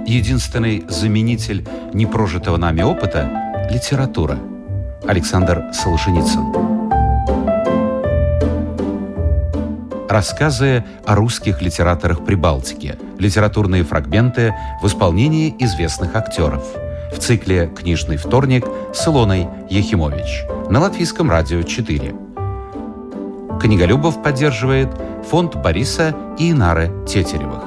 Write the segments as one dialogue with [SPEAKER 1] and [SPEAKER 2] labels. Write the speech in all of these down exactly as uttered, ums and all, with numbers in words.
[SPEAKER 1] Единственный заменитель непрожитого нами опыта – литература. Александр Солженицын. Рассказы о русских литераторах Прибалтики. Литературные фрагменты в исполнении известных актеров. В цикле «Книжный вторник» с Илоной Ехимович. На Латвийском радио четыре. Книголюбов поддерживает фонд Бориса и Инары Тетеревых.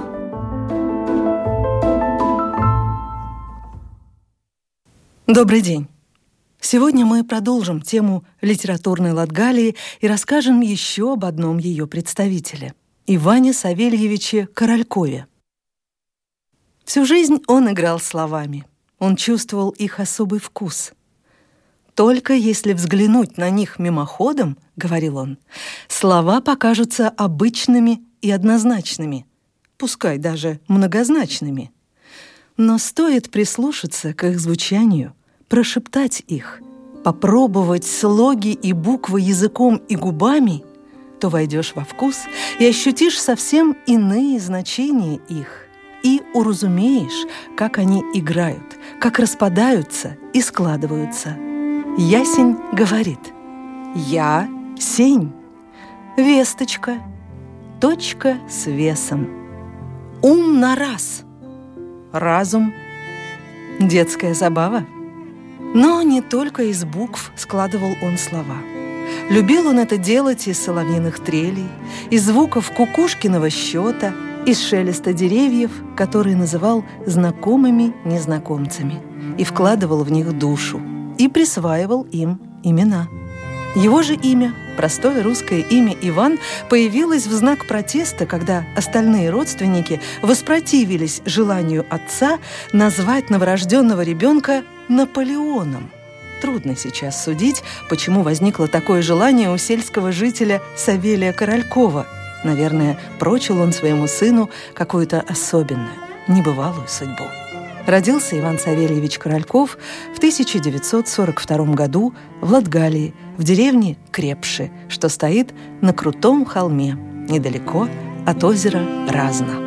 [SPEAKER 2] Добрый день! Сегодня мы продолжим тему литературной Латгалии и расскажем еще об одном ее представителе – Иване Савельевиче Королькове. Всю жизнь он играл словами. Он чувствовал их особый вкус. «Только если взглянуть на них мимоходом, — говорил он, — слова покажутся обычными и однозначными, пускай даже многозначными. Но стоит прислушаться к их звучанию, прошептать их, попробовать слоги и буквы языком и губами, то войдешь во вкус и ощутишь совсем иные значения их, и уразумеешь, как они играют, как распадаются и складываются. Ясень говорит: «Я сень», весточка, точка с весом, ум на раз, разум, детская забава. Но не только из букв складывал он слова. Любил он это делать из соловьиных трелей, из звуков кукушкиного счета, из шелеста деревьев, которые называл знакомыми незнакомцами, и вкладывал в них душу, и присваивал им имена. Его же имя, простое русское имя Иван, появилось в знак протеста, когда остальные родственники воспротивились желанию отца назвать новорожденного ребенка Наполеоном. Трудно сейчас судить, почему возникло такое желание у сельского жителя Савелия Королькова. Наверное, прочил он своему сыну какую-то особенную, небывалую судьбу. Родился Иван Савельевич Корольков в тысяча девятьсот сорок втором году в Латгалии, в деревне Крепши, что стоит на крутом холме, недалеко от озера Разна.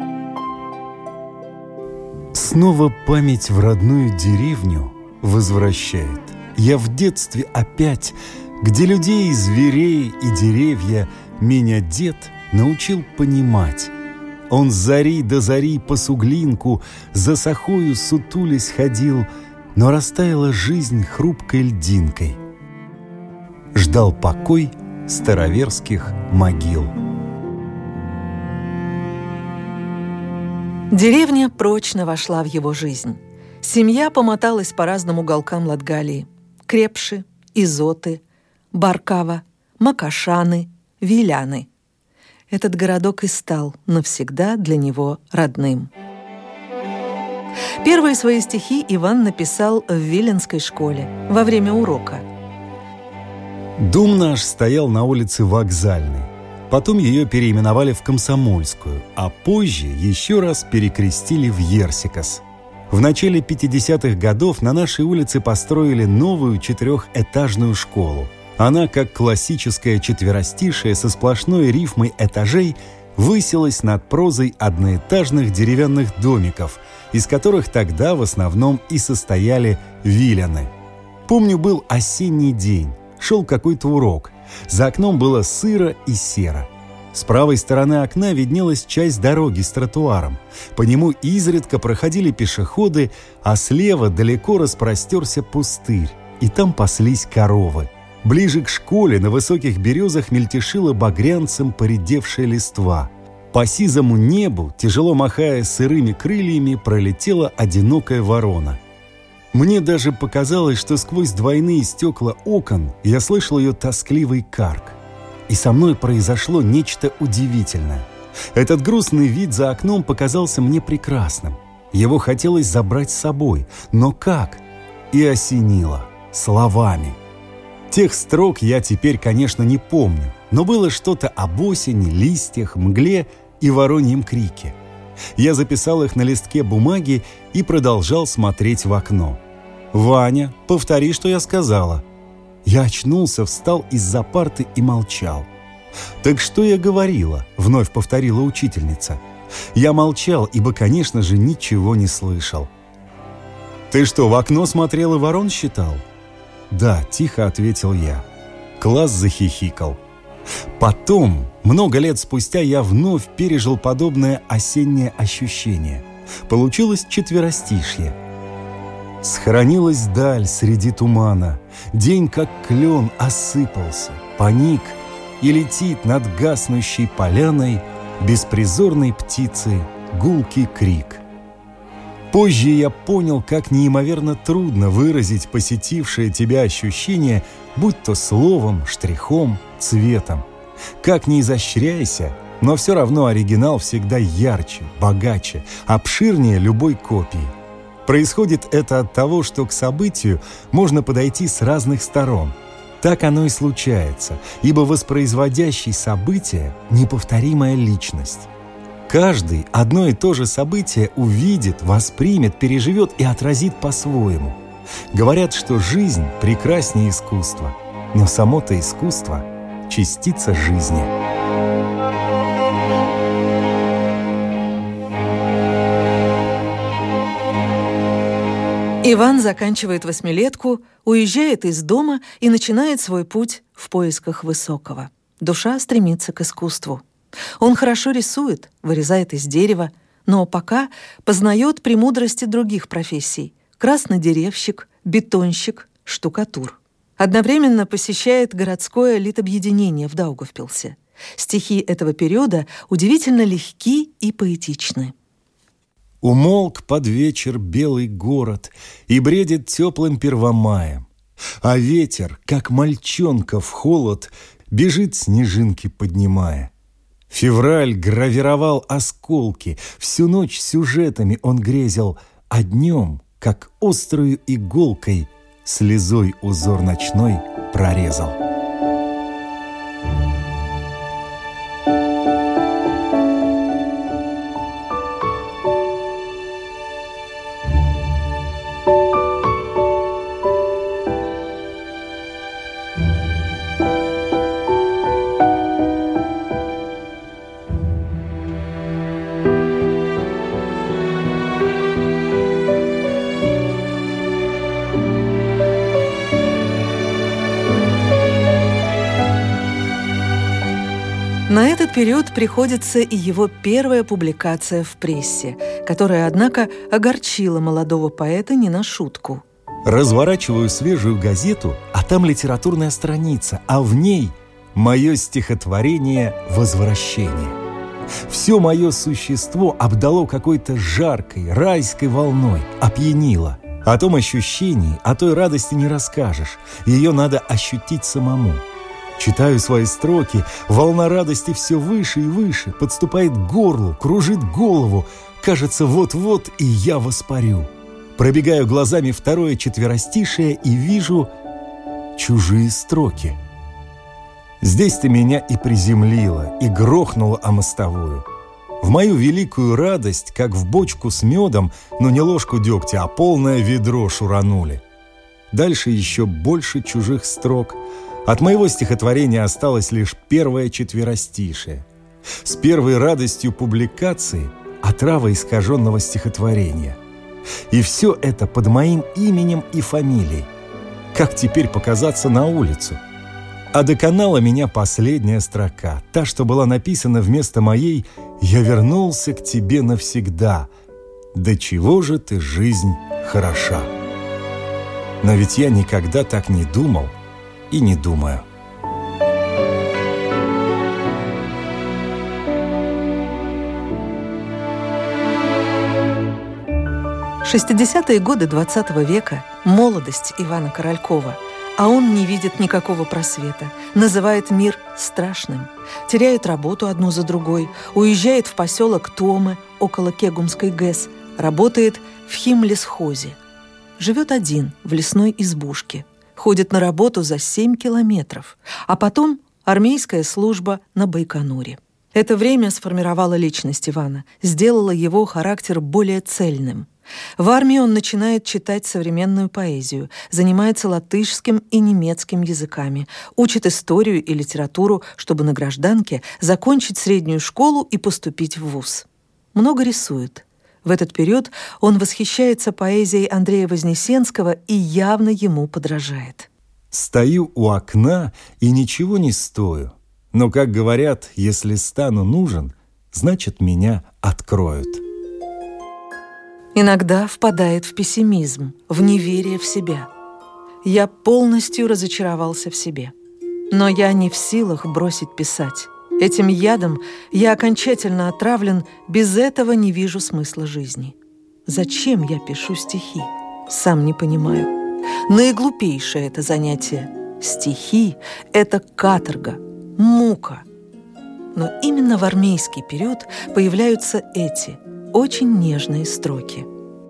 [SPEAKER 3] Снова память в родную деревню возвращает. Я в детстве опять, где людей, зверей и деревья меня дед научил понимать. Он с зари до зари по суглинку за сахою сутулясь ходил, но растаяла жизнь хрупкой льдинкой. Ждал покой староверских могил.
[SPEAKER 2] Деревня прочно вошла в его жизнь. Семья помоталась по разным уголкам Латгалии. Крепши, Изоты, Баркава, Макашаны, Виляны. Этот городок и стал навсегда для него родным. Первые свои стихи Иван написал в Виленской школе во время урока.
[SPEAKER 3] Дом наш стоял на улице Вокзальной. Потом ее переименовали в Комсомольскую, а позже еще раз перекрестили в Ерсикас. В начале пятидесятых годов на нашей улице построили новую четырехэтажную школу. Она, как классическое четверостишее со сплошной рифмой этажей, высилась над прозой одноэтажных деревянных домиков, из которых тогда в основном и состояли виляны. Помню, был осенний день, шел какой-то урок. За окном было сыро и серо. С правой стороны окна виднелась часть дороги с тротуаром. По нему изредка проходили пешеходы, а слева далеко распростерся пустырь, и там паслись коровы. Ближе к школе на высоких березах мельтешила багрянцем поредевшая листва. По сизому небу, тяжело махая сырыми крыльями, пролетела одинокая ворона. Мне даже показалось, что сквозь двойные стекла окон я слышал ее тоскливый карк. И со мной произошло нечто удивительное. Этот грустный вид за окном показался мне прекрасным. Его хотелось забрать с собой. Но как? И осенило. Словами. Тех строк я теперь, конечно, не помню, но было что-то об осени, листьях, мгле и вороньем крике. Я записал их на листке бумаги и продолжал смотреть в окно. «Ваня, повтори, что я сказала». Я очнулся, встал из-за парты и молчал. «Так что я говорила?» — вновь повторила учительница. Я молчал, ибо, конечно же, ничего не слышал. «Ты что, в окно смотрел и ворон считал?» «Да», — тихо ответил я. Класс захихикал. Потом, много лет спустя, я вновь пережил подобное осеннее ощущение. Получилось четверостишье. Схоронилась даль среди тумана, день, как клен, осыпался, поник, и летит над гаснущей поляной беспризорной птицы гулкий крик. Позже я понял, как неимоверно трудно выразить посетившее тебя ощущение, будь то словом, штрихом, цветом. Как ни изощряйся, но все равно оригинал всегда ярче, богаче, обширнее любой копии. Происходит это от того, что к событию можно подойти с разных сторон. Так оно и случается, ибо воспроизводящий событие – неповторимая личность. Каждый одно и то же событие увидит, воспримет, переживет и отразит по-своему. Говорят, что жизнь прекраснее искусства, но само-то искусство – частица жизни.
[SPEAKER 2] Иван заканчивает восьмилетку, уезжает из дома и начинает свой путь в поисках высокого. Душа стремится к искусству. Он хорошо рисует, вырезает из дерева, но пока познает премудрости других профессий – краснодеревщик, бетонщик, штукатур. Одновременно посещает городское литобъединение в Даугавпилсе. Стихи этого периода удивительно легки и поэтичны.
[SPEAKER 3] Умолк под вечер белый город и бредит теплым первомаем, а ветер, как мальчонка в холод, бежит снежинки поднимая. Февраль гравировал осколки, всю ночь сюжетами он грезил, а днем, как острою иголкой, слезой узор ночной прорезал.
[SPEAKER 2] На этот период приходится и его первая публикация в прессе, которая, однако, огорчила молодого поэта не на шутку.
[SPEAKER 3] Разворачиваю свежую газету, а там литературная страница, а в ней мое стихотворение «Возвращение». Все мое существо обдало какой-то жаркой, райской волной, опьянило. О том ощущении, о той радости не расскажешь, ее надо ощутить самому. Читаю свои строки, волна радости все выше и выше, подступает к горлу, кружит голову. Кажется, вот-вот и я воспарю. Пробегаю глазами второе четверостишее и вижу чужие строки. Здесь-то меня и приземлило, и грохнуло о мостовую. В мою великую радость, как в бочку с медом, но не ложку дегтя, а полное ведро шуранули. Дальше еще больше чужих строк. От моего стихотворения осталось лишь первое четверостишее. С первой радостью публикации отрава искаженного стихотворения. И все это под моим именем и фамилией. Как теперь показаться на улицу? А доконала меня последняя строка, та, что была написана вместо моей «Я вернулся к тебе навсегда. Да чего же ты, жизнь, хороша». Но ведь я никогда так не думал и не думаю.
[SPEAKER 2] шестидесятые годы двадцатого века, молодость Ивана Королькова, а он не видит никакого просвета, называет мир страшным, теряет работу одну за другой, уезжает в поселок Томы около Кегумской ГЭС, работает в химлесхозе. Живет один в лесной избушке, ходит на работу за семь километров, а потом армейская служба на Байконуре. Это время сформировало личность Ивана, сделало его характер более цельным. В армии он начинает читать современную поэзию, занимается латышским и немецким языками, учит историю и литературу, чтобы на гражданке закончить среднюю школу и поступить в вуз. много рисует. В этот период он восхищается поэзией Андрея Вознесенского и явно ему подражает.
[SPEAKER 3] «Стою у окна и ничего не стою, но, как говорят, если стану нужен, значит, меня откроют».
[SPEAKER 2] Иногда впадает в пессимизм, в неверие в себя. «Я полностью разочаровался в себе. Но я не в силах бросить писать. Этим ядом я окончательно отравлен, без этого не вижу смысла жизни. Зачем я пишу стихи? Сам не понимаю. Наиглупейшее это занятие. Стихи — это каторга, мука». Но именно в армейский период появляются эти очень нежные строки.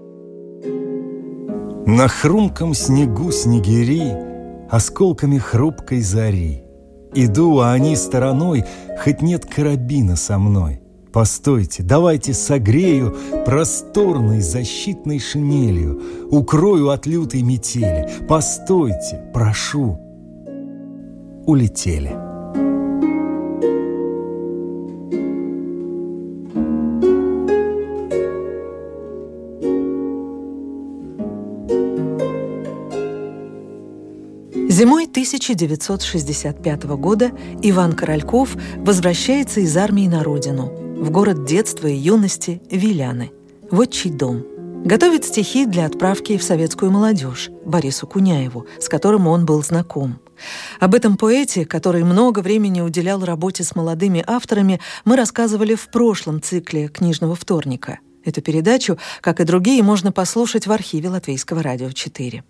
[SPEAKER 3] На хрумком снегу снегири, осколками хрупкой зари. Иду, а они стороной, хоть нет карабина со мной. Постойте, давайте согрею просторной защитной шинелью, укрою от лютой метели. Постойте, прошу. Улетели.
[SPEAKER 2] Зимой тысяча девятьсот шестьдесят пятого года Иван Корольков возвращается из армии на родину, в город детства и юности Виляны, в отчий дом. Готовит стихи для отправки в советскую молодежь Борису Куняеву, с которым он был знаком. Об этом поэте, который много времени уделял работе с молодыми авторами, мы рассказывали в прошлом цикле «Книжного вторника». Эту передачу, как и другие, можно послушать в архиве Латвийского радио четыре.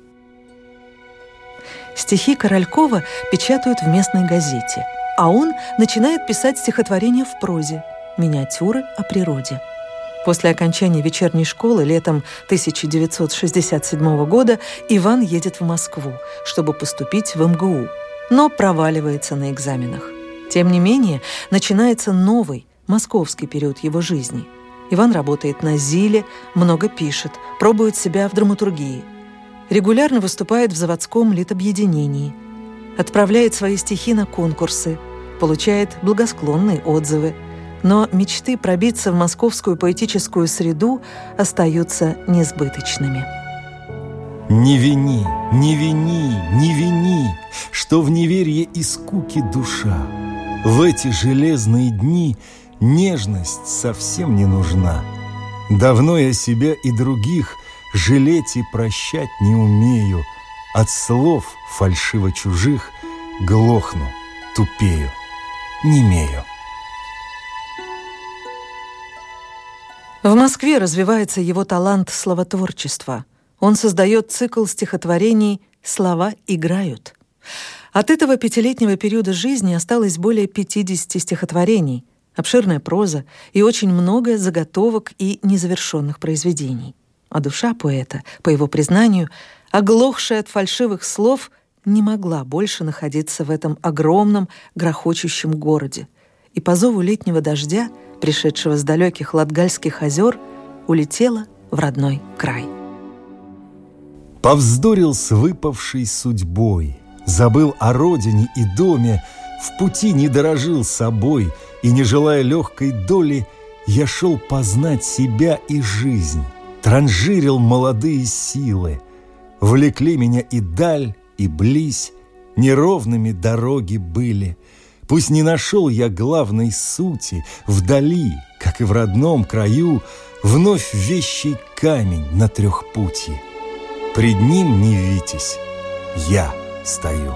[SPEAKER 2] Стихи Королькова печатают в местной газете, а он начинает писать стихотворения в прозе, миниатюры о природе. После окончания вечерней школы летом тысяча девятьсот шестьдесят седьмого года Иван едет в Москву, чтобы поступить в эм гэ у, но проваливается на экзаменах. Тем не менее, начинается новый, московский период его жизни. Иван работает на ЗИЛе, много пишет, пробует себя в драматургии. Регулярно выступает в заводском литобъединении, отправляет свои стихи на конкурсы, получает благосклонные отзывы, но мечты пробиться в московскую поэтическую среду остаются несбыточными.
[SPEAKER 3] Не вини, не вини, не вини, что в неверье и скуке душа. В эти железные дни нежность совсем не нужна. Давно я себя и других жалеть и прощать не умею. От слов фальшиво чужих глохну, тупею, немею.
[SPEAKER 2] В Москве развивается его талант словотворчества. Он создает цикл стихотворений «Слова играют». От этого пятилетнего периода жизни осталось более пятидесяти стихотворений, обширная проза и очень много заготовок и незавершенных произведений. А душа поэта, по его признанию, оглохшая от фальшивых слов, не могла больше находиться в этом огромном грохочущем городе. И по зову летнего дождя, пришедшего с далеких Латгальских озер, улетела в родной край.
[SPEAKER 3] Повздорил с выпавшей судьбой, забыл о родине и доме, в пути не дорожил собой, и, не желая легкой доли, я шел познать себя и жизнь. Транжирил молодые силы, влекли меня и даль, и близь, неровными дороги были. Пусть не нашел я главной сути, вдали, как и в родном краю, вновь вещий камень на трехпутье. Пред ним не витязь, я стою.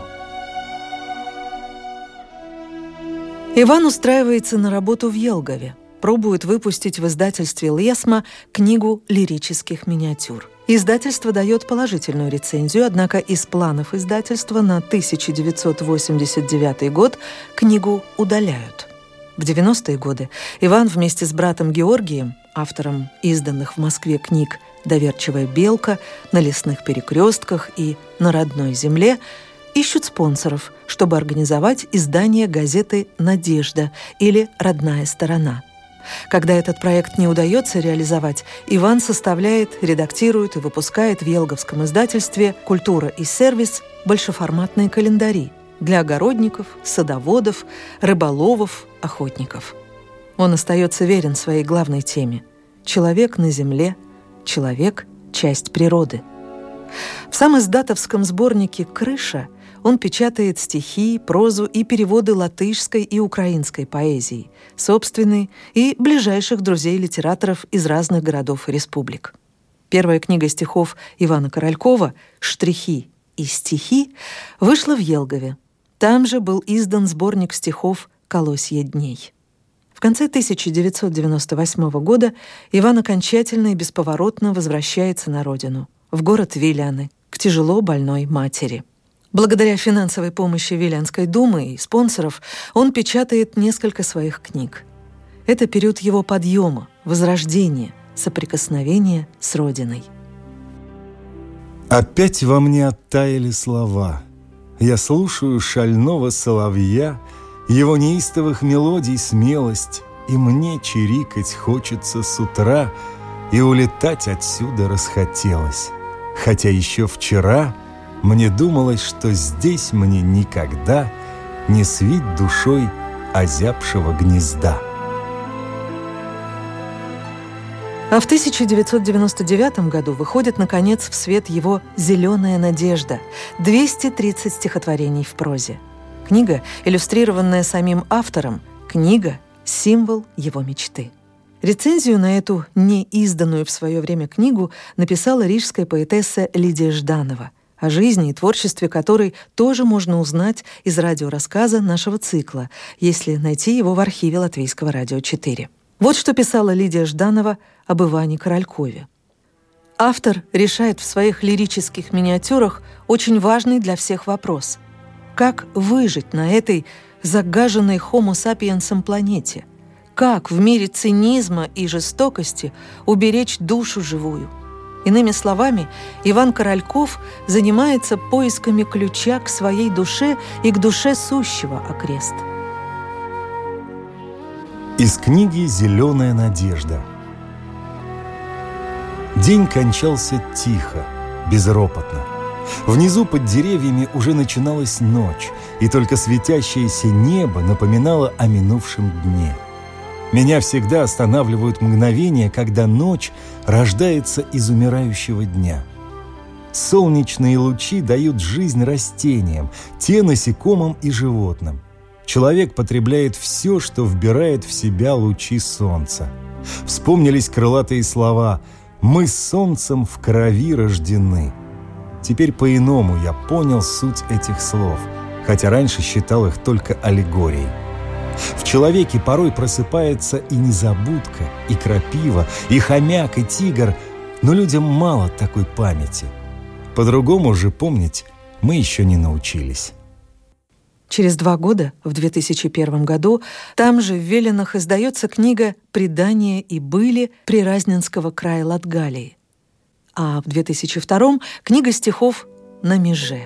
[SPEAKER 2] Иван устраивается на работу в Елгове. Пробует выпустить в издательстве «Лесма» книгу лирических миниатюр. Издательство дает положительную рецензию, однако из планов издательства на тысяча девятьсот восемьдесят девятый год книгу удаляют. В девяностые годы Иван вместе с братом Георгием, автором изданных в Москве книг «Доверчивая белка», «На лесных перекрестках» и «На родной земле», ищут спонсоров, чтобы организовать издание газеты «Надежда» или «Родная сторона». Когда этот проект не удается реализовать, Иван составляет, редактирует и выпускает в елговском издательстве «Культура и сервис» большеформатные календари для огородников, садоводов, рыболовов, охотников. Он остается верен своей главной теме – человек на земле, человек – часть природы. В самиздатовском сборнике «Крыша» он печатает стихи, прозу и переводы латышской и украинской поэзии, собственной и ближайших друзей-литераторов из разных городов и республик. Первая книга стихов Ивана Королькова «Штрихи и стихи» вышла в Елгове. Там же был издан сборник стихов «Колосье дней». В конце тысяча девятьсот девяносто восьмого года Иван окончательно и бесповоротно возвращается на родину, в город Виляны, к тяжело больной матери. Благодаря финансовой помощи Виленской думы и спонсоров он печатает несколько своих книг. Это период его подъема, возрождения, соприкосновения с Родиной.
[SPEAKER 3] Опять во мне оттаяли слова. Я слушаю шального соловья, его неистовых мелодий смелость, и мне чирикать хочется с утра, и улетать отсюда расхотелось. Хотя еще вчера мне думалось, что здесь мне никогда не свить душой озябшего гнезда.
[SPEAKER 2] А в тысяча девятьсот девяносто девятом году выходит, наконец, в свет его «Зеленая надежда» – двести тридцать стихотворений в прозе. Книга, иллюстрированная самим автором, книга – символ его мечты. Рецензию на эту неизданную в свое время книгу написала рижская поэтесса Лидия Жданова, о жизни и творчестве которой тоже можно узнать из радиорассказа нашего цикла, если найти его в архиве Латвийского радио четыре. Вот что писала Лидия Жданова об Иване Королькове. Автор решает в своих лирических миниатюрах очень важный для всех вопрос – как выжить на этой загаженной Homo sapiens'ом планете? Как в мире цинизма и жестокости уберечь душу живую? Иными словами, Иван Корольков занимается поисками ключа к своей душе и к душе сущего окрест.
[SPEAKER 3] Из книги «Зеленая надежда». День кончался тихо, безропотно. Внизу под деревьями уже начиналась ночь, и только светящееся небо напоминало о минувшем дне. Меня всегда останавливают мгновения, когда ночь рождается из умирающего дня. Солнечные лучи дают жизнь растениям, те насекомым и животным. Человек потребляет все, что вбирает в себя лучи солнца. Вспомнились крылатые слова «Мы с солнцем в крови рождены». Теперь по-иному я понял суть этих слов, хотя раньше считал их только аллегорией. В человеке порой просыпается и незабудка, и крапива, и хомяк, и тигр, но людям мало такой памяти. По-другому же помнить мы еще не научились.
[SPEAKER 2] Через два года, в две тысячи первом году, там же в Велинах издается книга «Предания и были Приразненского края Латгалии», а в две тысячи втором книга стихов «На меже».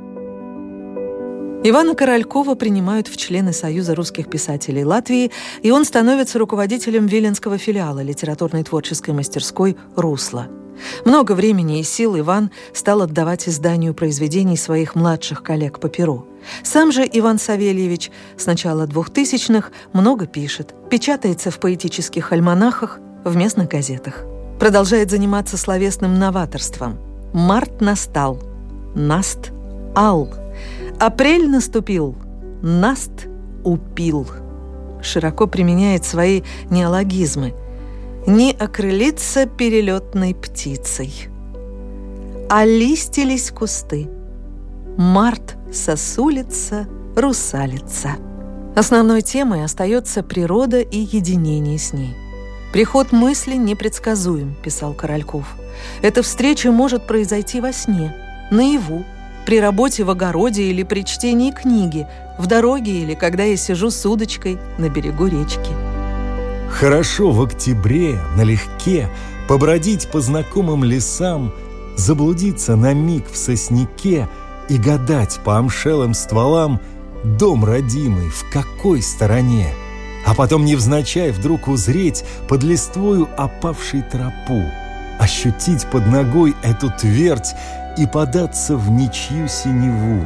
[SPEAKER 2] Ивана Королькова принимают в члены Союза русских писателей Латвии, и он становится руководителем Виленского филиала литературной творческой мастерской «Русло». Много времени и сил Иван стал отдавать изданию произведений своих младших коллег по перу. Сам же Иван Савельевич с начала двухтысячных много пишет, печатается в поэтических альманахах, в местных газетах. Продолжает заниматься словесным новаторством. Март настал, наст ал. Апрель наступил, наст упил. Широко применяет свои неологизмы. Не окрылится перелетной птицей. Олистились кусты. Март сосулится, русалится. Основной темой остается природа и единение с ней. «Приход мысли непредсказуем», – писал Корольков. «Эта встреча может произойти во сне, наяву, при работе в огороде или при чтении книги, в дороге или когда я сижу с удочкой на берегу речки».
[SPEAKER 3] Хорошо в октябре, налегке, побродить по знакомым лесам, заблудиться на миг в сосняке и гадать по амшелым стволам, дом родимый в какой стороне, а потом невзначай вдруг узреть под листвою опавшей тропу, ощутить под ногой эту твердь и податься в ничью синеву.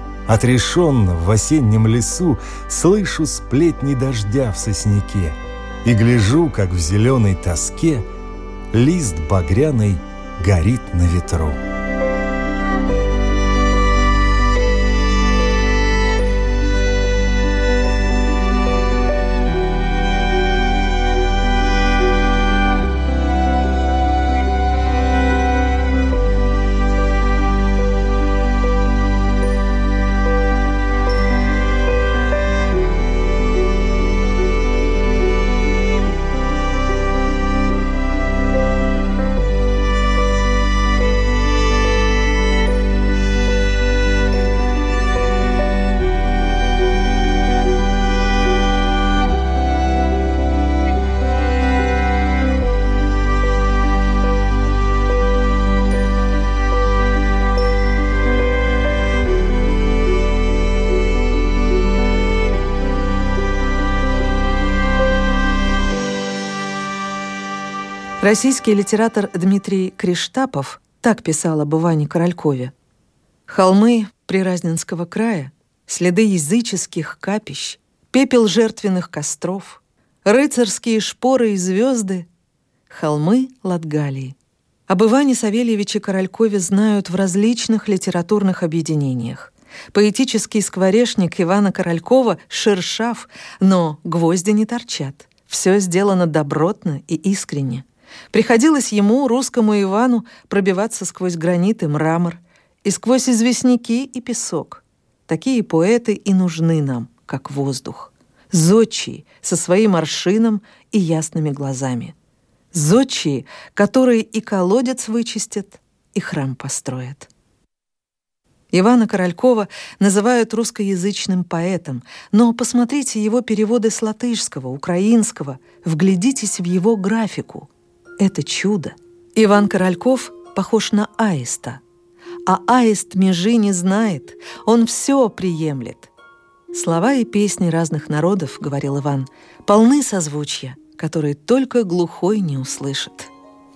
[SPEAKER 3] Отрешенно в осеннем лесу слышу сплетни дождя в сосняке. И гляжу, как в зеленой тоске лист багряный горит на ветру.
[SPEAKER 2] Российский литератор Дмитрий Криштапов так писал об Иване Королькове. «Холмы Приразненского края, следы языческих капищ, пепел жертвенных костров, рыцарские шпоры и звезды, холмы Латгалии». Об Иване Савельевиче Королькове знают в различных литературных объединениях. Поэтический скворечник Ивана Королькова шершав, но гвозди не торчат. Все сделано добротно и искренне. Приходилось ему, русскому Ивану, пробиваться сквозь гранит и мрамор, и сквозь известняки и песок. Такие поэты и нужны нам, как воздух. Зодчие со своим аршином и ясными глазами. Зодчие, которые и колодец вычистят, и храм построят. Ивана Королькова называют русскоязычным поэтом, но посмотрите его переводы с латышского, украинского, вглядитесь в его графику. Это чудо. Иван Корольков похож на аиста, а аист межи не знает, он все приемлет. Слова и песни разных народов, говорил Иван, полны созвучья, которые только глухой не услышит.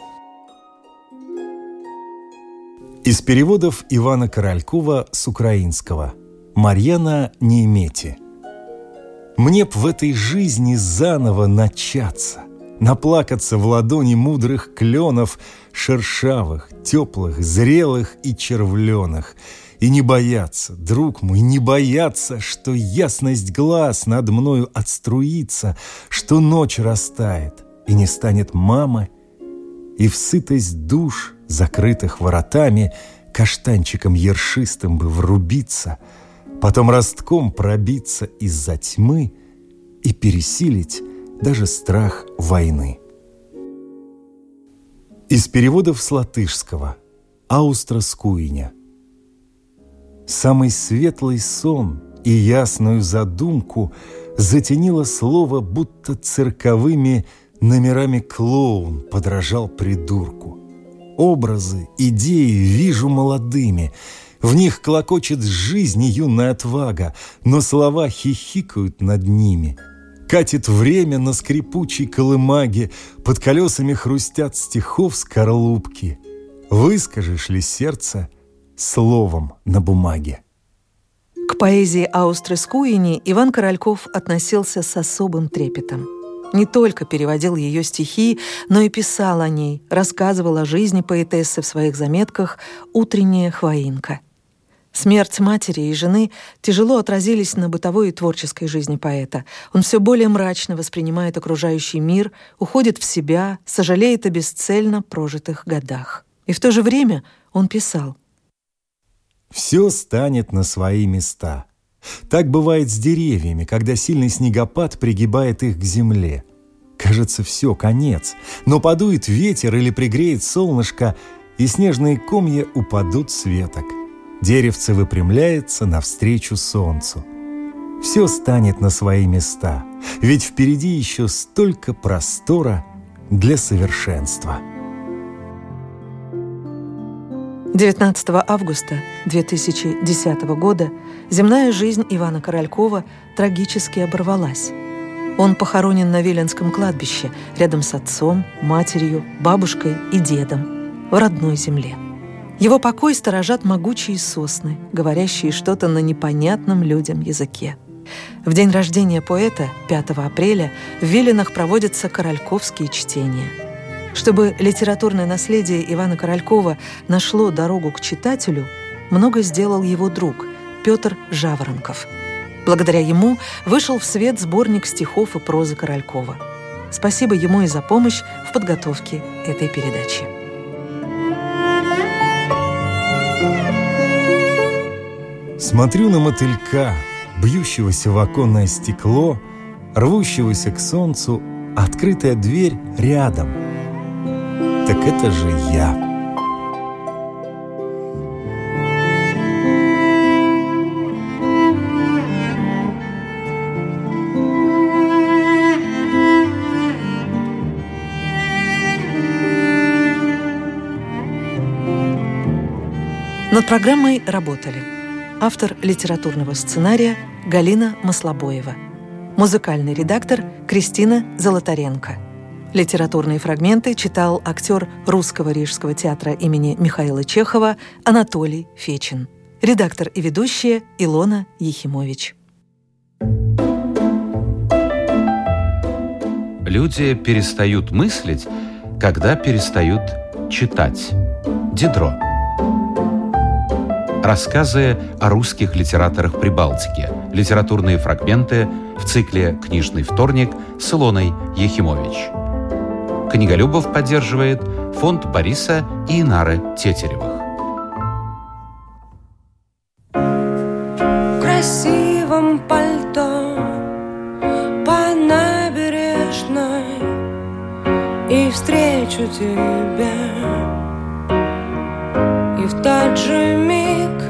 [SPEAKER 3] Из переводов Ивана Королькова с украинского. Марьяна Неймети. «Мне б в этой жизни заново начаться, наплакаться в ладони мудрых кленов, шершавых, теплых, зрелых и червленых, и не бояться, друг мой, не бояться, что ясность глаз над мною отструится, что ночь растает, и не станет мамы, и в сытость душ, закрытых воротами, каштанчиком ершистым бы врубиться, потом ростком пробиться из-за тьмы и пересилить даже страх войны». Из переводов с латышского. Аустра Скуиня. «Самый светлый сон и ясную задумку затенило слово, будто цирковыми номерами клоун подражал придурку. Образы, идеи вижу молодыми, в них клокочет жизнь и юная отвага, но слова хихикают над ними. Катит время на скрипучей колымаге, под колесами хрустят стихов скорлупки. Выскажешь ли сердце словом на бумаге?»
[SPEAKER 2] К поэзии Аустры Скуини Иван Корольков относился с особым трепетом. Не только переводил ее стихи, но и писал о ней, рассказывал о жизни поэтессы в своих заметках «Утренняя хвоинка». Смерть матери и жены тяжело отразились на бытовой и творческой жизни поэта. Он все более мрачно воспринимает окружающий мир, уходит в себя, сожалеет о бесцельно прожитых годах. И в то же время он писал:
[SPEAKER 3] «Все станет на свои места. Так бывает с деревьями, когда сильный снегопад пригибает их к земле. Кажется, все, конец. Но подует ветер или пригреет солнышко, и снежные комья упадут с веток. Деревце выпрямляется навстречу солнцу. Все станет на свои места, ведь впереди еще столько простора для совершенства».
[SPEAKER 2] девятнадцатого августа две тысячи десятого года земная жизнь Ивана Королькова трагически оборвалась. Он похоронен на Виленском кладбище рядом с отцом, матерью, бабушкой и дедом в родной земле. Его покой сторожат могучие сосны, говорящие что-то на непонятном людям языке. В день рождения поэта, пятого апреля, в Виленах проводятся корольковские чтения. Чтобы литературное наследие Ивана Королькова нашло дорогу к читателю, много сделал его друг Петр Жаворонков. Благодаря ему вышел в свет сборник стихов и прозы Королькова. Спасибо ему и за помощь в подготовке этой передачи.
[SPEAKER 3] Смотрю на мотылька, бьющегося в оконное стекло, рвущегося к солнцу, открытая дверь рядом. Так это же я.
[SPEAKER 2] Над программой работали автор литературного сценария Галина Маслобоева, музыкальный редактор Кристина Золотаренко. Литературные фрагменты читал актер Русского Рижского театра имени Михаила Чехова Анатолий Фечин. Редактор и ведущая Илона Ехимович.
[SPEAKER 1] Люди перестают мыслить, когда перестают читать. Дидро. Рассказы о русских литераторах Прибалтики. Литературные фрагменты в цикле «Книжный вторник» с Илоной Ехимович. Книголюбов поддерживает фонд Бориса и Инары Тетеревых.
[SPEAKER 4] В красивом пальто по набережной и встречу тебя, и в тот же миг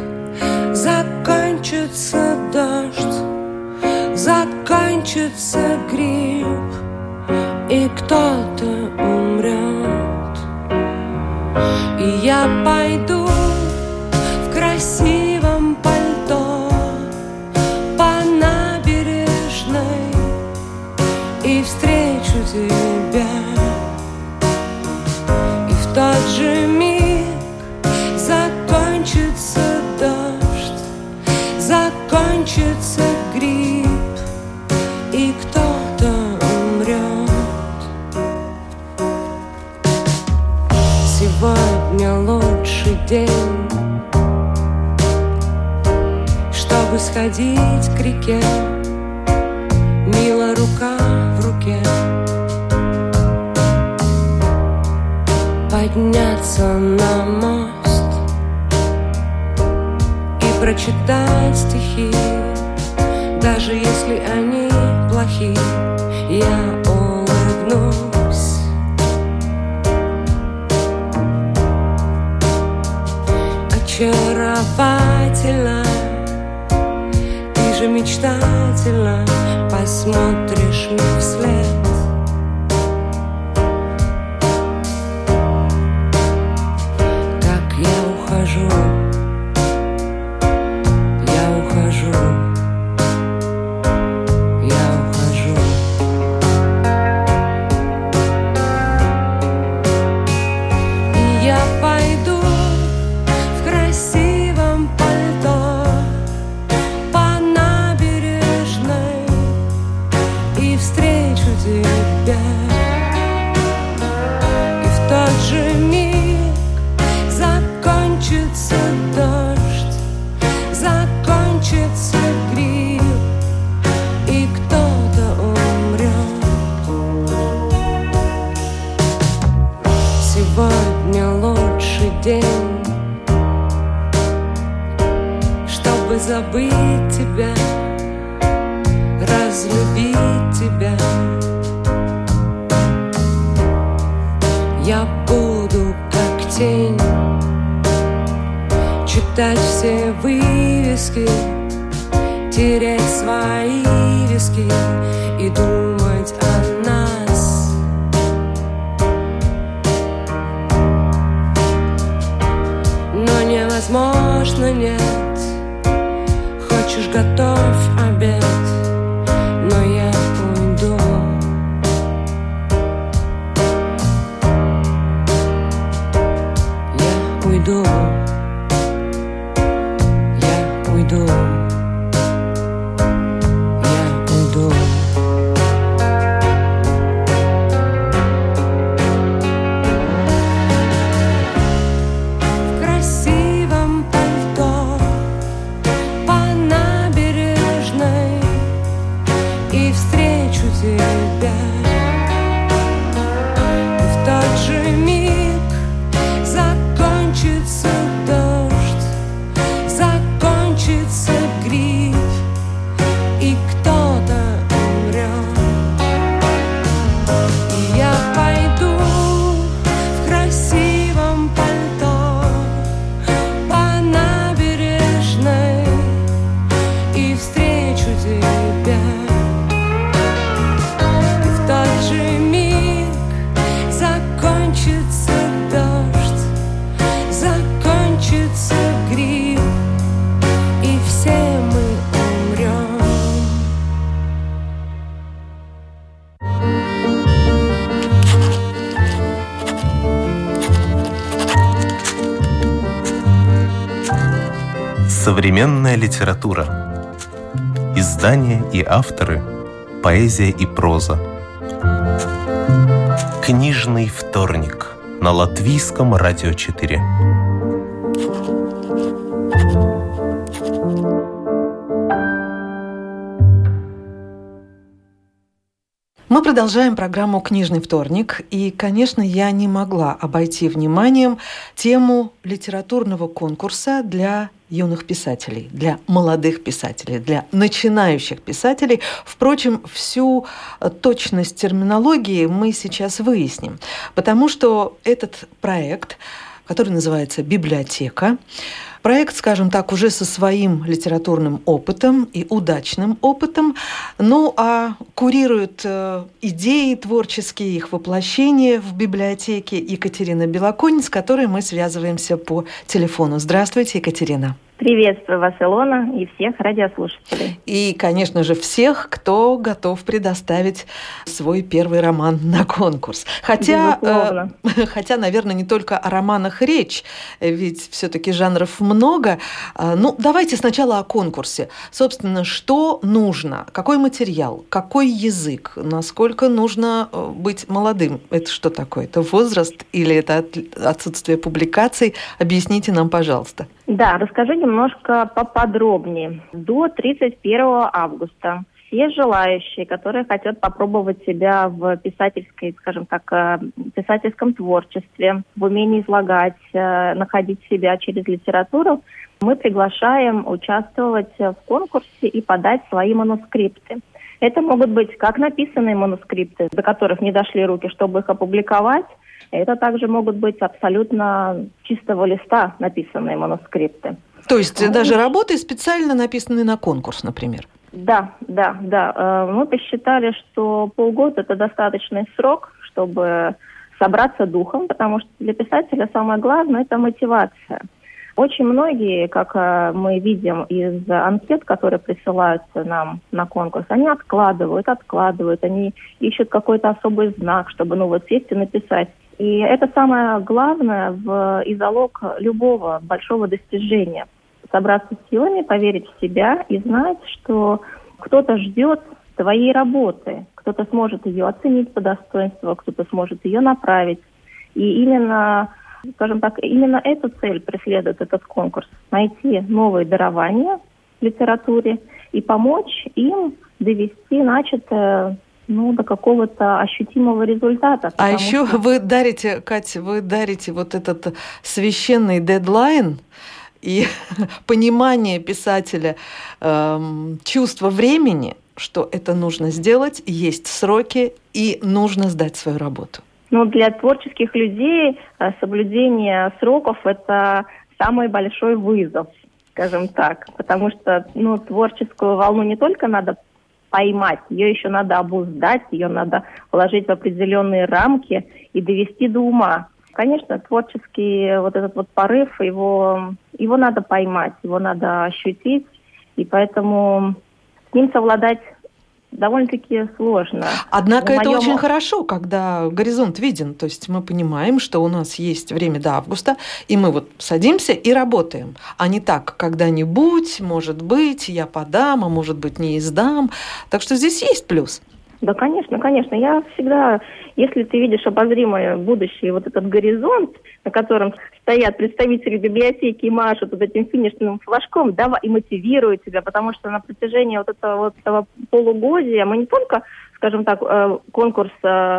[SPEAKER 4] закончится дождь, закончится грипп, и кто-то умрет. И я пойду в красивом пальто по набережной и встречу тебя, и в тот же миг закончится дождь, закончится грипп, и кто-то умрет. Сегодня лучший день, чтобы сходить к реке, милая рука в руке, подняться на мост и прочитать стихи, даже если они плохи, я улыбнусь. Очаровательно, ты же мечтательно посмотришь мне вслед. Так я ухожу, я ухожу, я ухожу. И я пойду в красивом пальто по набережной и встречу тебя, и в тот же миг закончится дождь, закончится грипп, и кто-то умрет. Сегодня лучший день, чтобы забыть тебя, разлюбить тебя. Я буду как тень читать все вывески, тереть свои виски и думать о нас. Но невозможно, нет. Хочешь, готовь обед, но я уйду. Я уйду. Я уйду.
[SPEAKER 5] Современная литература. Издания и авторы. Поэзия и проза. Книжный вторник на Латвийском радио четыре.
[SPEAKER 2] Мы продолжаем программу «Книжный вторник», и, конечно, я не могла обойти вниманием тему литературного конкурса для юных писателей, для молодых писателей, для начинающих писателей. Впрочем, всю точность терминологии мы сейчас выясним, потому что этот проект, который называется «Библиотека», проект, скажем так, уже со своим литературным опытом и удачным опытом, ну а курирует э, идеи творческие, их воплощение в библиотеке Екатерина Белоконь, с которой мы связываемся по телефону. Здравствуйте, Екатерина.
[SPEAKER 6] Приветствую вас, Илона, и всех радиослушателей.
[SPEAKER 2] И, конечно же, всех, кто готов предоставить свой первый роман на конкурс. Хотя, э, хотя, наверное, не только о романах речь, ведь все-таки жанров много. Ну, давайте сначала о конкурсе. Собственно, что нужно? Какой материал? Какой язык? Насколько нужно быть молодым? Это что такое? Это возраст или это отсутствие публикаций? Объясните нам, пожалуйста.
[SPEAKER 6] Да, расскажу немножко поподробнее. До тридцать первого августа все желающие, которые хотят попробовать себя в писательской, скажем так, писательском творчестве, в умении излагать, находить себя через литературу, мы приглашаем участвовать в конкурсе и подать свои манускрипты. Это могут быть как написанные манускрипты, до которых не дошли руки, чтобы их опубликовать. Это также могут быть абсолютно чистого листа написанные манускрипты.
[SPEAKER 2] То есть ну, даже работы специально написанные на конкурс, например?
[SPEAKER 6] Да, да, да. Мы посчитали, что полгода – это достаточный срок, чтобы собраться духом, потому что для писателя самое главное – это мотивация. Очень многие, как мы видим из анкет, которые присылаются нам на конкурс, они откладывают, откладывают, они ищут какой-то особый знак, чтобы ну вот сесть и написать. И это самое главное в, и залог любого большого достижения. Собраться силами, поверить в себя и знать, что кто-то ждет твоей работы, кто-то сможет ее оценить по достоинству, кто-то сможет ее направить. И именно, скажем так, именно эту цель преследует этот конкурс – найти новые дарования в литературе и помочь им довести начатое ну, до какого-то ощутимого результата.
[SPEAKER 2] А еще
[SPEAKER 6] что...
[SPEAKER 2] вы дарите, Катя, вы дарите вот этот священный дедлайн и понимание писателя, эм, чувство времени, что это нужно сделать, есть сроки и нужно сдать свою работу.
[SPEAKER 6] Ну, для творческих людей соблюдение сроков – это самый большой вызов, скажем так, потому что ну, творческую волну не только надо поймать, ее еще надо обуздать, ее надо вложить в определенные рамки и довести до ума. Конечно, творческий вот этот вот порыв, его, его надо поймать, его надо ощутить, и поэтому с ним совладать довольно-таки сложно.
[SPEAKER 2] Однако
[SPEAKER 6] моем...
[SPEAKER 2] это очень хорошо, когда горизонт виден. То есть мы понимаем, что у нас есть время до августа, и мы вот садимся и работаем. А не так, когда-нибудь, может быть, я подам, а может быть, не издам. Так что здесь есть плюс.
[SPEAKER 6] Да, конечно, конечно. Я всегда, если ты видишь обозримое будущее, вот этот горизонт, на котором стоят представители библиотеки и машут вот этим финишным флажком, давай, и мотивируют тебя, потому что на протяжении вот этого, вот этого полугодия мы не только, скажем так, конкурс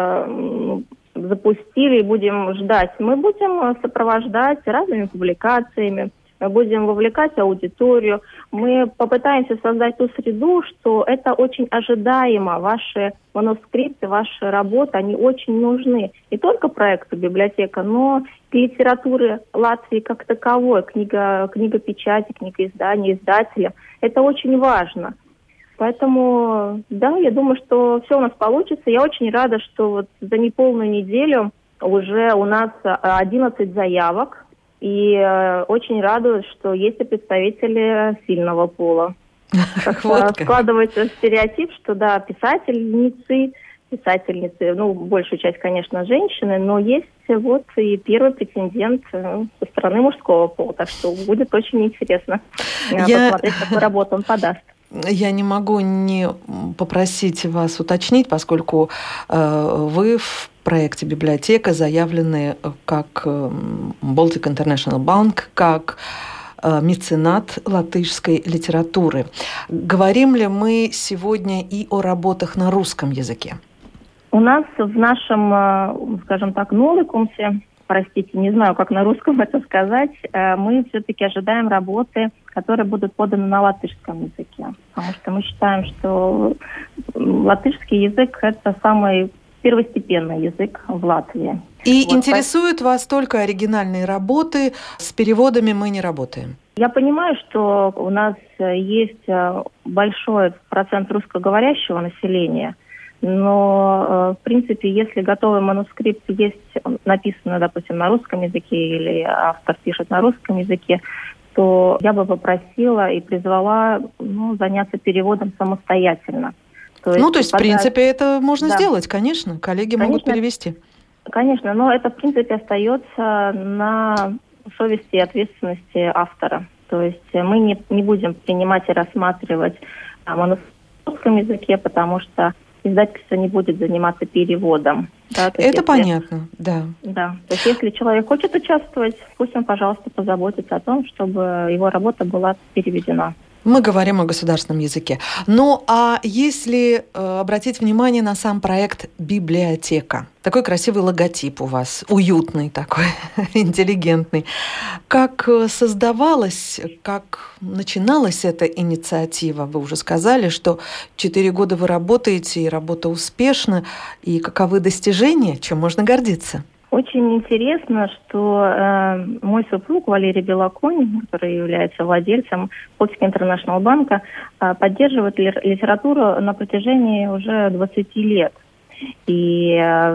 [SPEAKER 6] запустили и будем ждать, мы будем сопровождать разными публикациями, мы будем вовлекать аудиторию, мы попытаемся создать ту среду, что это очень ожидаемо. Ваши манускрипты, ваши работы, они очень нужны. Не только проекту библиотека, но и литературы Латвии как таковой, книга, книга печати, книга издания, издателя. Это очень важно. Поэтому, да, я думаю, что все у нас получится. Я очень рада, что вот за неполную неделю уже у нас одиннадцать заявок. И э, очень радует, что есть и представители сильного пола. Складывается стереотип, что да, писательницы, писательницы, ну, большую часть, конечно, женщины, но есть вот и первый претендент э, со стороны мужского пола, так что будет очень интересно э,
[SPEAKER 2] Я...
[SPEAKER 6] посмотреть, какую работу он подаст.
[SPEAKER 2] Я не могу не попросить вас уточнить, поскольку э, вы в проекте «Библиотека» заявлены как Baltic International Bank, как меценат латышской литературы. Говорим ли мы сегодня и о работах на русском языке?
[SPEAKER 6] У нас в нашем, скажем так, ноликумсе, простите, не знаю, как на русском это сказать, мы все-таки ожидаем работы, которые будут поданы на латышском языке. Потому что мы считаем, что латышский язык – это самый первостепенный язык в Латвии.
[SPEAKER 2] И
[SPEAKER 6] вот
[SPEAKER 2] интересуют так... вас только оригинальные работы, с переводами мы не работаем?
[SPEAKER 6] Я понимаю, что у нас есть большой процент русскоговорящего населения, но, в принципе, если готовый манускрипт есть, написано, допустим, на русском языке или автор пишет на русском языке, то я бы попросила и призвала ну, заняться переводом самостоятельно. То есть,
[SPEAKER 2] ну, то есть, подать... в принципе, это можно да. сделать, конечно. Коллеги конечно, могут перевести.
[SPEAKER 6] Конечно, но это, в принципе, остается на совести и ответственности автора. То есть мы не, не будем принимать и рассматривать манускрипт на русском языке, потому что издательство не будет заниматься переводом. Да,
[SPEAKER 2] это
[SPEAKER 6] если,
[SPEAKER 2] понятно, да.
[SPEAKER 6] Да. То есть если человек хочет участвовать, пусть он, пожалуйста, позаботится о том, чтобы его работа была переведена.
[SPEAKER 2] Мы говорим о государственном языке. Ну, а если э, обратить внимание на сам проект «Библиотека», такой красивый логотип у вас, уютный такой, интеллигентный. Как создавалась, как начиналась эта инициатива? Вы уже сказали, что четыре года вы работаете, и работа успешна. И каковы достижения, чем можно гордиться?
[SPEAKER 6] Очень интересно, что э, мой супруг Валерий Белоконь, который является владельцем Baltic International Bank, э, поддерживает ли, литературу на протяжении уже двадцати лет. И э, в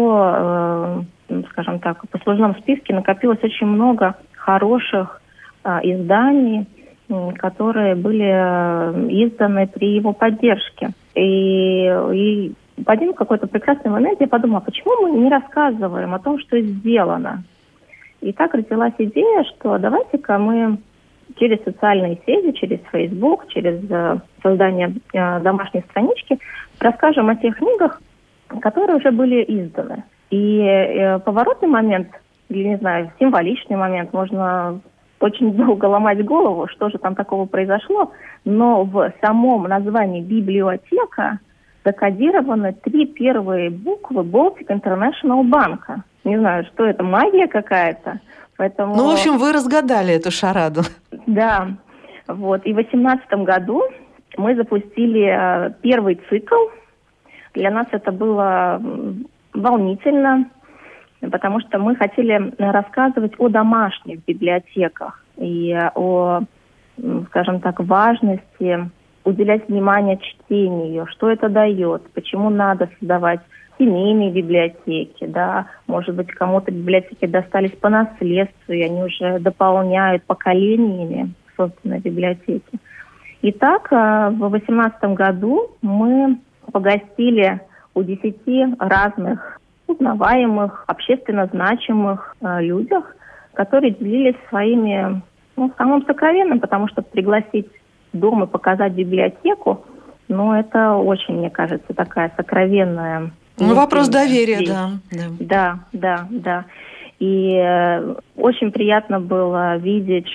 [SPEAKER 6] его, э, скажем так, послужном списке накопилось очень много хороших э, изданий, э, которые были э, изданы при его поддержке. И, и в один какой-то прекрасный момент я подумала, почему мы не рассказываем о том, что сделано. И так родилась идея, что давайте-ка мы через социальные сети, через Facebook, через э, создание э, домашней странички расскажем о тех книгах, которые уже были изданы. И э, поворотный момент, или, не знаю, символичный момент, можно очень долго ломать голову, что же там такого произошло, но в самом названии «библиотека» закодированы три первые буквы Baltic International Bank. Не знаю, что это, магия какая-то. Поэтому...
[SPEAKER 2] Ну, в общем, вы разгадали эту шараду.
[SPEAKER 6] Да. Вот. И в две тысячи восемнадцатом году мы запустили э, первый цикл. Для нас это было волнительно, потому что мы хотели рассказывать о домашних библиотеках и о, скажем так, важности уделять внимание чтению, что это дает, почему надо создавать семейные библиотеки, да, может быть, кому-то библиотеки достались по наследству, и они уже дополняют поколениями собственной библиотеки. Итак, в две тысячи восемнадцатом году мы погостили у десяти разных узнаваемых, общественно значимых э, людях, которые делились своими, ну, самым сокровенным, потому что пригласить дома показать библиотеку, но это очень, мне кажется, такая сокровенная...
[SPEAKER 2] Ну, вопрос доверия, вещь. да.
[SPEAKER 6] Да, да, да. И э, очень приятно было видеть,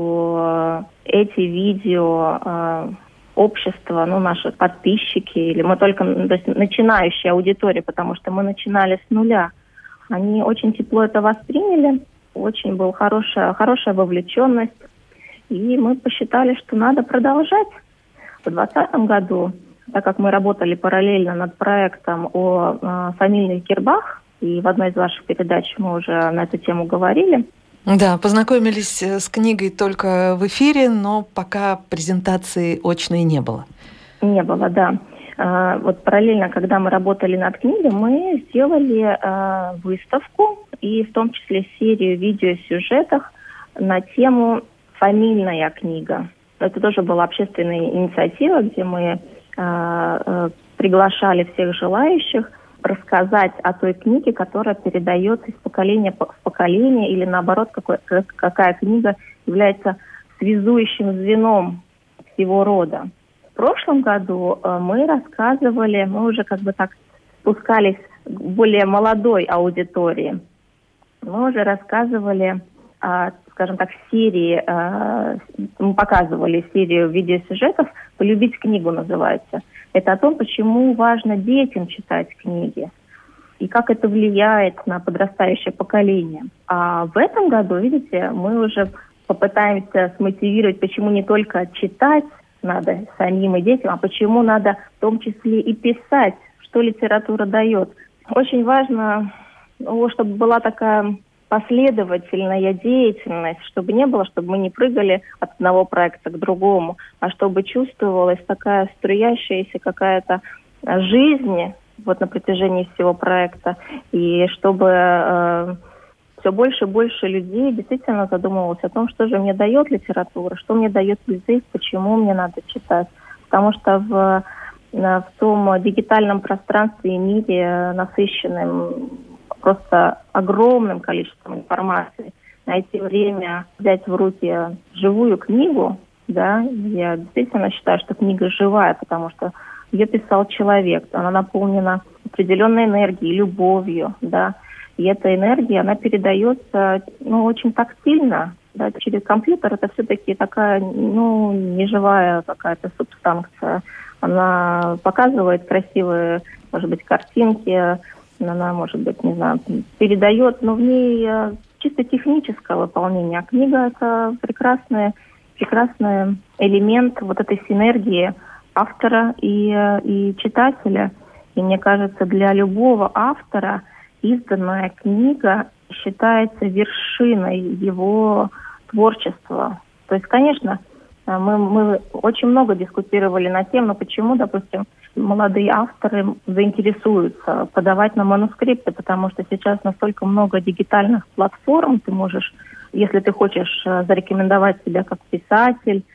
[SPEAKER 6] что эти видео э, общество, ну, наши подписчики, или мы только, то есть начинающая аудитория, потому что мы начинали с нуля, они очень тепло это восприняли, очень была хорошая, хорошая вовлеченность. И мы посчитали, что надо продолжать. В двадцатом году, так как мы работали параллельно над проектом о э, фамильных гербах, и в одной из ваших передач мы уже на эту тему говорили.
[SPEAKER 2] Да, познакомились с книгой только в эфире, но пока презентации очной не было.
[SPEAKER 6] Не было, да. Э, вот параллельно, когда мы работали над книгой, мы сделали э, выставку, и в том числе серию видеосюжетов на тему «Фамильная книга». Это тоже была общественная инициатива, где мы э, э, приглашали всех желающих рассказать о той книге, которая передается из поколения в поколение, или наоборот, какой, какая книга является связующим звеном всего рода. В прошлом году мы рассказывали, мы уже как бы так спускались к более молодой аудитории. Мы уже рассказывали, скажем так, серии, мы показывали серию видеосюжетов «Полюбить книгу» называется. Это о том, почему важно детям читать книги и как это влияет на подрастающее поколение. А в этом году, видите, мы уже попытаемся смотивировать, почему не только читать надо самим и детям, а почему надо в том числе и писать, что литература дает. Очень важно, чтобы была такая последовательная деятельность, чтобы не было, чтобы мы не прыгали от одного проекта к другому, а чтобы чувствовалась такая струящаяся какая-то жизнь вот на протяжении всего проекта, и чтобы э, все больше и больше людей действительно задумывалось о том, что же мне дает литература, что мне дает язык, почему мне надо читать. Потому что в, в том дигитальном пространстве и мире, насыщенном просто огромным количеством информации, найти время взять в руки живую книгу, да, я действительно считаю, что книга живая, потому что ее писал человек, она наполнена определенной энергией, любовью, да, и эта энергия, она передается, ну, очень тактильно, да, через компьютер. Это все-таки такая, ну, неживая какая-то субстанция. Она показывает красивые, может быть, картинки, она, может быть, не знаю, передает, но в ней чисто техническое выполнение. А книга – это прекрасный, прекрасный элемент вот этой синергии автора и, и читателя. И мне кажется, для любого автора изданная книга считается вершиной его творчества. То есть, конечно, мы, мы очень много дискутировали на тему, почему, допустим, молодые авторы заинтересуются подавать на манускрипты, потому что сейчас настолько много дигитальных платформ, ты можешь, если ты хочешь зарекомендовать себя как писатель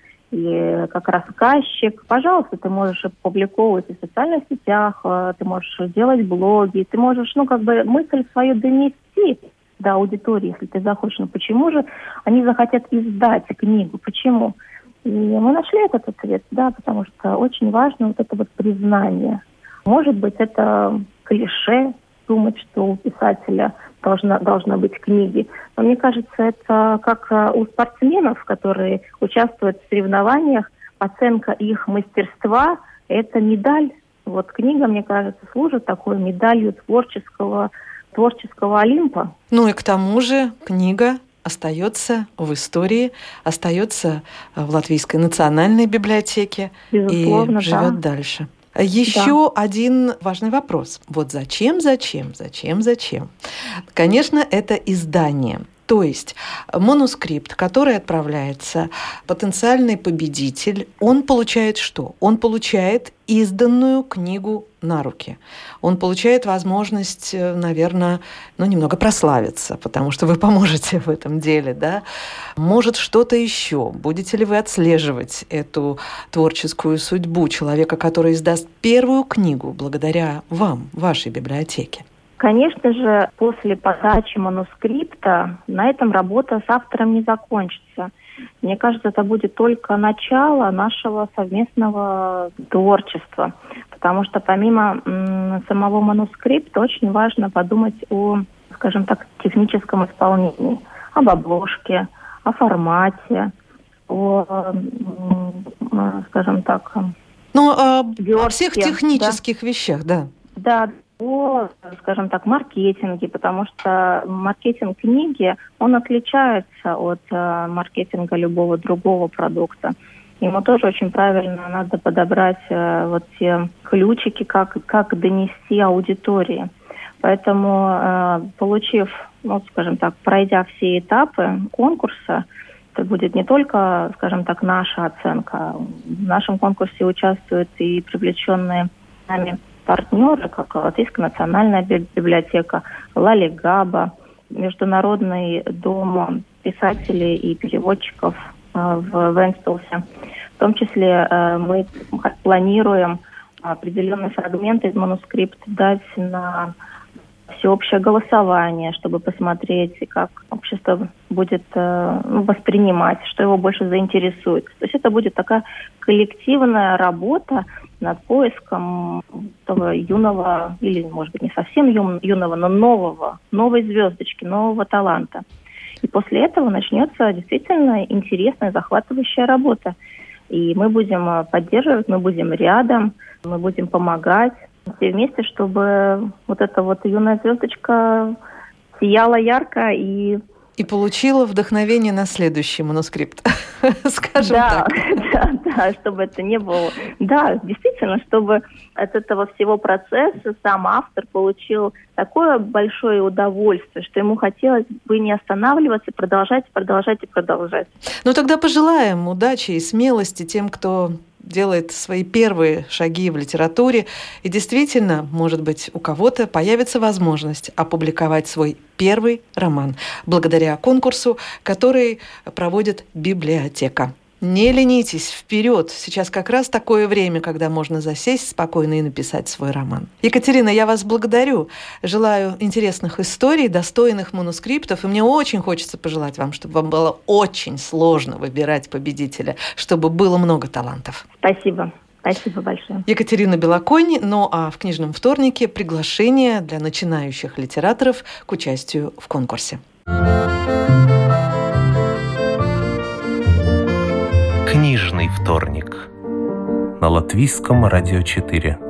[SPEAKER 6] и как рассказчик, пожалуйста, ты можешь опубликовывать в социальных сетях, ты можешь делать блоги, ты можешь, ну, как бы мысль свою донести до аудитории, если ты захочешь. Но почему же они захотят издать книгу? Почему? И мы нашли этот ответ, да, потому что очень важно вот это вот признание. Может быть, это клише думать, что у писателя должна, должна быть книги. Но мне кажется, это как у спортсменов, которые участвуют в соревнованиях, оценка их мастерства – это медаль. Вот книга, мне кажется, служит такой медалью творческого, творческого Олимпа.
[SPEAKER 2] Ну и к тому же книга остается в истории, остается в Латвийской национальной библиотеке. Безусловно, и живет да. дальше. Еще да. один важный вопрос. Вот зачем, зачем, зачем, зачем? Конечно, это издание. То есть манускрипт, который отправляется, потенциальный победитель, он получает что? Он получает изданную книгу на руки. Он получает возможность, наверное, ну, немного прославиться, потому что вы поможете в этом деле, да? Может, что-то еще? Будете ли вы отслеживать эту творческую судьбу человека, который издаст первую книгу благодаря вам, вашей библиотеке?
[SPEAKER 6] Конечно же, после подачи манускрипта на этом работа с автором не закончится. Мне кажется, это будет только начало нашего совместного творчества. Потому что помимо м, самого манускрипта очень важно подумать о, скажем так, техническом исполнении, об обложке, о формате, о, м, скажем так,
[SPEAKER 2] ну, о всех технических да? вещах, да.
[SPEAKER 6] Да, о, скажем так, маркетинге, потому что маркетинг книги, он отличается от э, маркетинга любого другого продукта. Ему тоже очень правильно надо подобрать э, вот те ключики, как, как донести аудитории. Поэтому, э, получив, ну, скажем так, пройдя все этапы конкурса, это будет не только, скажем так, наша оценка. В нашем конкурсе участвуют и привлеченные нами партнеры, как Латвийская национальная библиотека, Лали Габа, Международный дом писателей и переводчиков в Венспилсе. В том числе мы планируем определенные фрагменты из манускрипта дать на всеобщее голосование, чтобы посмотреть, как общество будет э, воспринимать, что его больше заинтересует. То есть это будет такая коллективная работа над поиском того юного, или, может быть, не совсем ю, юного, но нового, новой звездочки, нового таланта. И после этого начнется действительно интересная, захватывающая работа. И мы будем поддерживать, мы будем рядом, мы будем помогать все вместе, чтобы вот эта вот юная звездочка сияла ярко и...
[SPEAKER 2] И получила вдохновение на следующий манускрипт, скажем
[SPEAKER 6] да,
[SPEAKER 2] так.
[SPEAKER 6] Да, да, чтобы это не было... Да, действительно, чтобы от этого всего процесса сам автор получил такое большое удовольствие, что ему хотелось бы не останавливаться, продолжать, продолжать и продолжать.
[SPEAKER 2] Ну тогда пожелаем удачи и смелости тем, кто делает свои первые шаги в литературе. И действительно, может быть, у кого-то появится возможность опубликовать свой первый роман благодаря конкурсу, который проводит библиотека. Не ленитесь, вперед! Сейчас как раз такое время, когда можно засесть спокойно и написать свой роман. Екатерина, я вас благодарю. Желаю интересных историй, достойных манускриптов. И мне очень хочется пожелать вам, чтобы вам было очень сложно выбирать победителя, чтобы было много талантов.
[SPEAKER 6] Спасибо. Спасибо большое.
[SPEAKER 2] Екатерина Белоконь. Ну а в «Книжном вторнике» приглашение для начинающих литераторов к участию в конкурсе.
[SPEAKER 5] Книжный вторник на Латвийском радио четыре.